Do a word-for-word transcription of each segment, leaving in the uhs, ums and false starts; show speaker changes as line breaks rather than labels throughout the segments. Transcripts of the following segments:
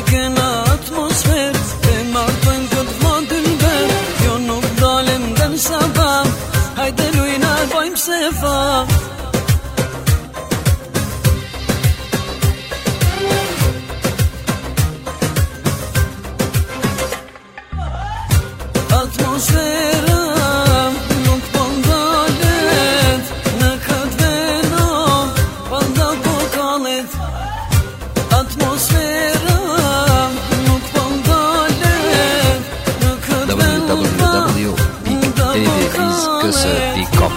kena atmosfer, e martojnë këtë modin ver. Jo nuk dalem dhe në sabam, hajde lujna bojmë se fa. Atmosfera nuk po ndalet në këtë veno, pa nda po kalet. Atmosfera nuk po ndalet në këtë veno,
w w w punkt e d viz k s punkt com.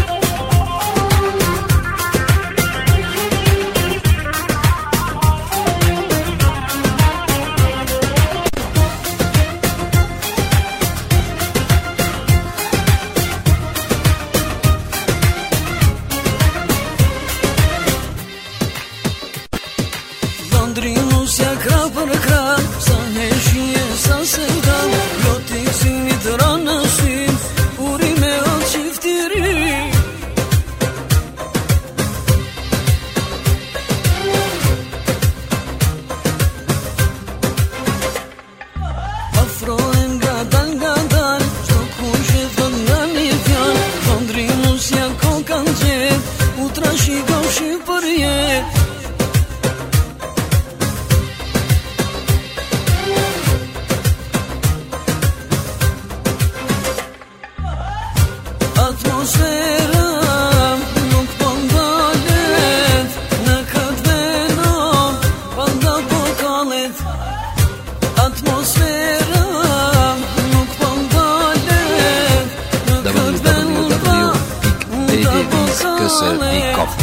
Ndrinusja kra për kra, sa heshje, sa se dam. Loti sinit ranësin, uri me atë qiftiri. Afrohen nga dal nga dal, qdo kush e thot nga një fjall. Ndrinusja ko kanë qet, u trashikoshi për jet. Atmosfera nuk po ndalet në këtë veno, pa nda po kalet. Atmosfera nuk po ndalet në këtë veno, pa nda po kalet.